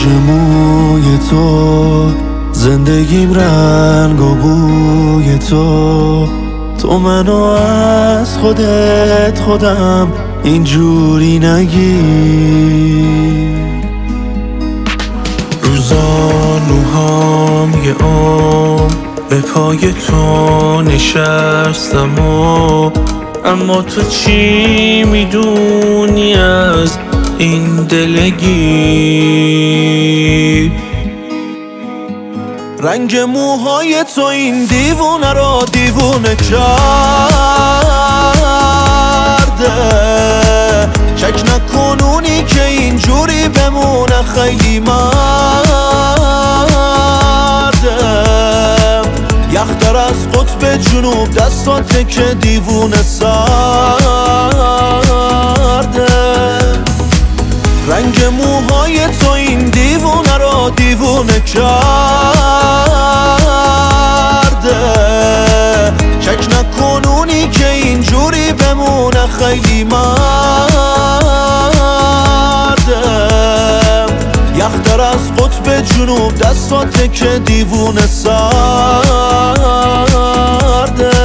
رنج موی تو، زندگیم رنگ و بوی تو منو از خودت خودم اینجوری نگی. روزانوهام یه عمر به پای تو نشستم اما تو چی میدونی از این دلگی؟ رنگ موهای تو این دیوونه رو دیوونه کرده، شک نکن اونی که اینجوری بمونه خیلی مرده. یختر از قطب جنوب دستاته که دیوونه سرده. رنگ موهای تو این دیوونه رو دیوونه کرده، شک نکن اونی که اینجوری بمونه خیلی مرده. یختر از قطب جنوب دستاته که دیوونه سرده.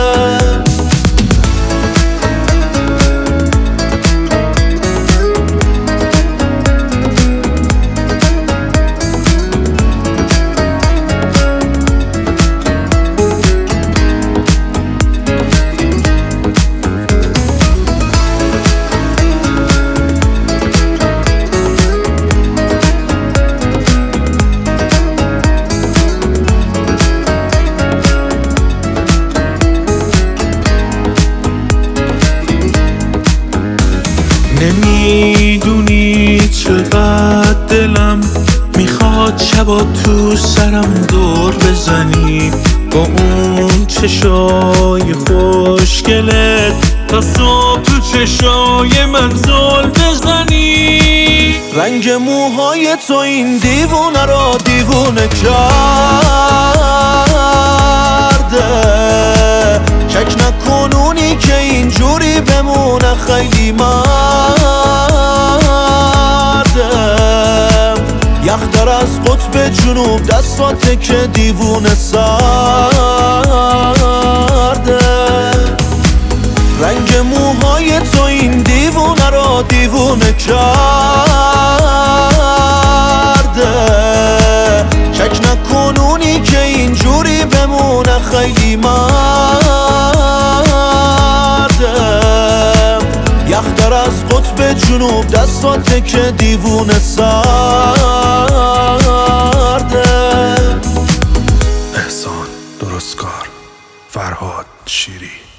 نمیدونی چقدر دلم میخواد شبا تو سرم دور بزنی، با اون چشای خوشگلت تا صبح تو چشای من زل بزنی. رنگ موهای تو این دیوونه رو دیوونه کرده، شک نکن اونی که اینجوری بمونه خیلی مرده. یختر از قطب جنوب دستاته که دیوونه سرده. رنگ موهای تو این دیوونه رو دیوونه کرده، شک نکن اونی که اینجوری بمونه خیلی مرده. یختر از قطب جنوب دستاته که دیوونه سرده. احسان درستکار، فرهاد شیری.